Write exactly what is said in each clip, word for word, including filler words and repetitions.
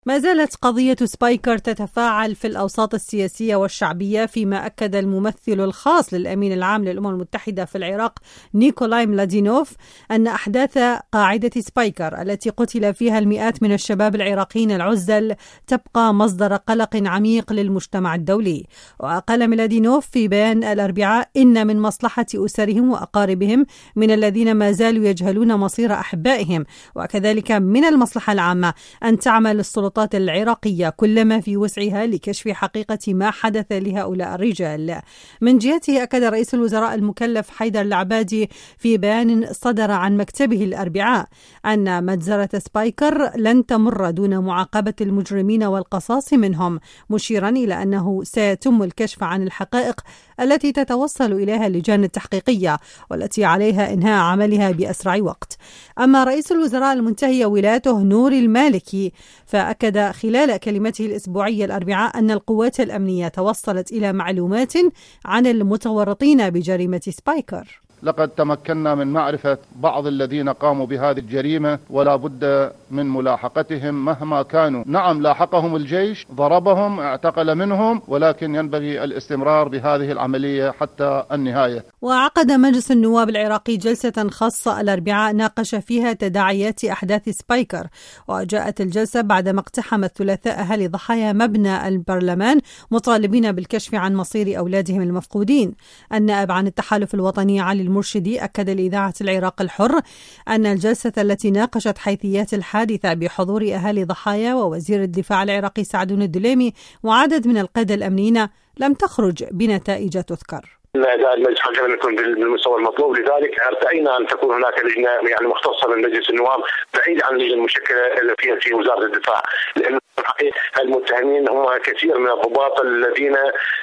ما زالت قضية سبايكر تتفاعل في الأوساط السياسية والشعبية، فيما أكد الممثل الخاص للأمين العام للأمم المتحدة في العراق نيكولاي ملادينوف أن أحداث قاعدة سبايكر التي قتل فيها المئات من الشباب العراقيين العزل تبقى مصدر قلق عميق للمجتمع الدولي. وقال ملادينوف في بيان الأربعاء إن من مصلحة أسرهم وأقاربهم من الذين ما زالوا يجهلون مصير أحبائهم، وكذلك من المصلحة العامة أن تعمل السلطات العراقية كل ما في وسعها لكشف حقيقة ما حدث لهؤلاء الرجال. من جهته أكد رئيس الوزراء المكلف حيدر العبادي في بيان صدر عن مكتبه الأربعاء أن مجزرة سبايكر لن تمر دون معاقبة المجرمين والقصاص منهم، مشيرا إلى أنه سيتم الكشف عن الحقائق التي تتوصل إليها اللجان التحقيقية والتي عليها إنهاء عملها بأسرع وقت. أما رئيس الوزراء المنتهي ولايته نور المالكي فأكد خلال كلمته الأسبوعية الأربعاء أن القوات الأمنية توصلت إلى معلومات عن المتورطين بجريمة سبايكر. لقد تمكنا من معرفة بعض الذين قاموا بهذه الجريمة ولا بد من ملاحقتهم مهما كانوا. نعم، لاحقهم الجيش، ضربهم، اعتقل منهم، ولكن ينبغي الاستمرار بهذه العملية حتى النهاية. وعقد مجلس النواب العراقي جلسة خاصة الأربعاء ناقش فيها تداعيات أحداث سبايكر، وجاءت الجلسة بعدما اقتحم الثلاثاء أهالي ضحايا مبنى البرلمان مطالبين بالكشف عن مصير أولادهم المفقودين. النائب عن التحالف الوطني علي المرشدي أكد لإذاعة العراق الحر أن الجلسة التي ناقشت حيثيات الحادثة بحضور أهالي ضحايا ووزير الدفاع العراقي سعدون الدليمي وعدد من القادة الأمنيين لم تخرج بنتائج تذكر. المجلس حاجة أن يكون بالمستوى المطلوب، لذلك ارتئينا أن تكون هناك لجنة يعني مختصة من مجلس النواب بعيد عن اللجنة المشكلة التي في وزارة الدفاع، لأن المتهمين هم كثير من الضباط الذين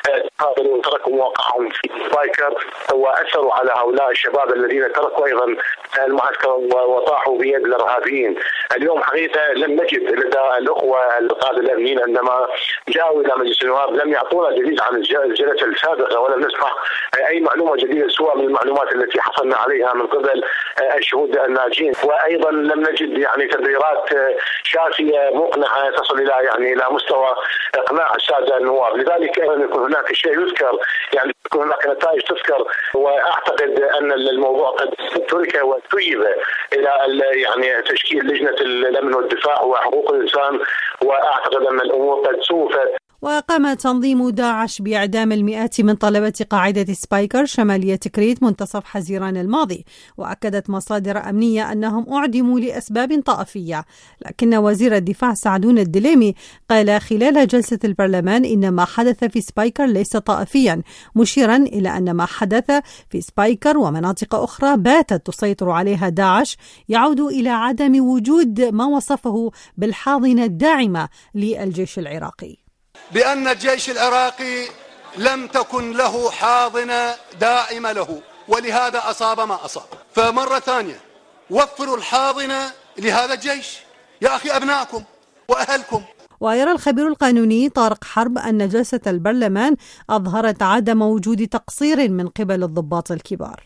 قابلوا تركوا مواقعهم في سبايكر وأثروا على هؤلاء الشباب الذين تركوا أيضا المعسكر وطاحوا بيد الإرهابيين. اليوم حقيقة لم نجد لدى الأخوة القادة الأمنيين عندما جاءوا إلى مجلس النواب لم يعطونا دليل عن الجلسة السابقة ولم نسمع أي معلومة جديدة سوى من المعلومات التي حصلنا عليها من قبل الشهود الناجين، وأيضا لم نجد يعني تبريرات شافية مقنعة تصل إلى يعني إلى مستوى إقناع السادة النواب. لذلك يكون هناك شيء يذكر، يعني يكون هناك نتائج تذكر، وأعتقد أن الموضوع قد ترك وتيب إلى يعني تشكيل لجنة الأمن والدفاع وحقوق الإنسان، وأعتقد أن الأمور قد سوفت. وقام تنظيم داعش بإعدام المئات من طلبة قاعدة سبايكر شمالية تكريت منتصف حزيران الماضي، وأكدت مصادر أمنية أنهم أعدموا لأسباب طائفية. لكن وزير الدفاع سعدون الدليمي قال خلال جلسة البرلمان إن ما حدث في سبايكر ليس طائفيا، مشيرا إلى أن ما حدث في سبايكر ومناطق أخرى باتت تسيطر عليها داعش يعود إلى عدم وجود ما وصفه بالحاضنة الداعمة للجيش العراقي. بأن الجيش العراقي لم تكن له حاضنة دائمة له، ولهذا أصاب ما أصاب. فمرة ثانية وفروا الحاضنة لهذا الجيش يا أخي، أبنائكم وأهلكم. ويرى الخبير القانوني طارق حرب أن جلسة البرلمان أظهرت عدم وجود تقصير من قبل الضباط الكبار.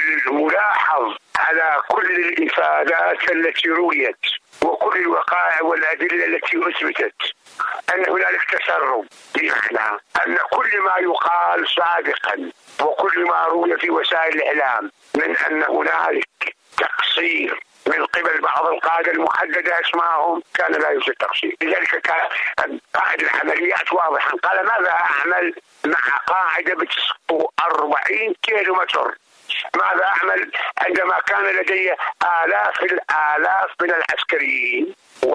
الملاحظ على كل الإفادات التي رويت وكل الوقائع والأدلة التي أثبتت أن هنالك تسرب، بمعنى أن كل ما يقال سابقا وكل ما روي في وسائل الإعلام من أن هنالك تقصير من قبل بعض القادة المحددة اسمائهم كان لا يوجد تقصير. لذلك كان قائد العمليات واضحا قال ماذا أعمل مع قاعدة بتسقط أربعين كيلو متر؟ ماذا أعمل عندما كان لدي آلاف الآلاف من العسكريين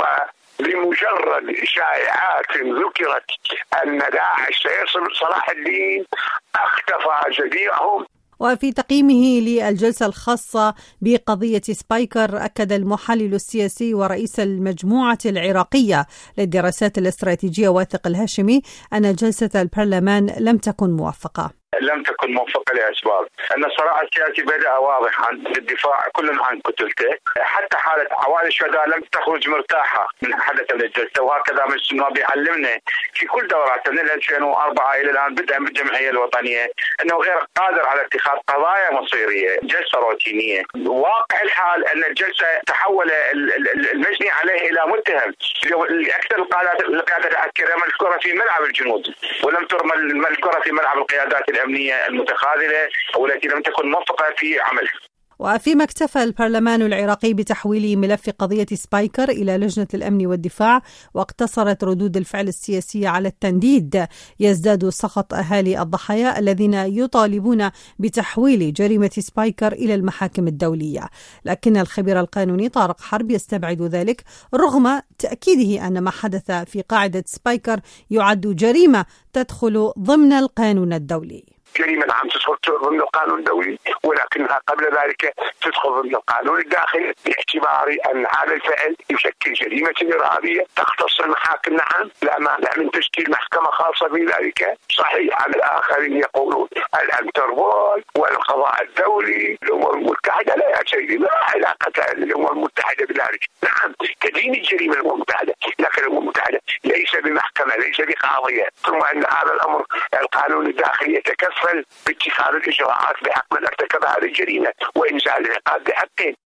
ولمجرد شائعات ذكرت أن داعش سيصل صلاح الدين اختفى جميعهم. وفي تقييمه للجلسة الخاصة بقضية سبايكر أكد المحلل السياسي ورئيس المجموعة العراقية للدراسات الاستراتيجية واثق الهاشمي أن جلسة البرلمان لم تكن موفقة. لم تكن موفقة لأسباب. أن الصراع السياسي بدأ واضحا بالدفاع كل عن كتلته، حتى حالة عوائل الشهداء لم تخرج مرتاحة من حدث من الجلسة، وهكذا مجلس النواب يعلمنا في كل دوراته من ألفين وأربعة إلى الآن بدءا بالجمعية الوطنية أنه غير قادر على اتخاذ قضايا مصيرية، جلسة روتينية. واقع الحال أن الجلسة تحول المجني عليه إلى متهم. أكثر القيادات الكريمة الكرة في ملعب الجنود، ولم ترمى الكرة في ملعب القيادات الأمنية المتخاذلة والتي لم تكن موفقة في عملها. وفيما اكتفى البرلمان العراقي بتحويل ملف قضية سبايكر إلى لجنة الأمن والدفاع واقتصرت ردود الفعل السياسية على التنديد، يزداد سخط أهالي الضحايا الذين يطالبون بتحويل جريمة سبايكر إلى المحاكم الدولية. لكن الخبير القانوني طارق حرب يستبعد ذلك رغم تأكيده أن ما حدث في قاعدة سبايكر يعد جريمة تدخل ضمن القانون الدولي. جريمة نعم تدخل ضمن القانون الدولي، ولكنها قبل ذلك تدخل ضمن القانون الداخلي باعتبار أن هذا الفعل يشكل جريمة إرهابية تختص المحاكم. نعم لا مانع من تشكيل محكمة خاصة بذلك. صحيح عن الآخرين يقولون الانتربول والقضاء الدولي الأمم المتحدة، لا يا سيدي لا علاقة للأمم المتحدة بذلك. نعم تدين الجريمة الأمم المتحدة، لكن الأمم المتحدة ليس بمحكمة ليس بقاضية. ثم أن هذا الأمر القانون الداخلي يتكفل باتخاذ الإجراءات بحق من ارتكب هذه الجريمة وإنزال العقاب بحقه.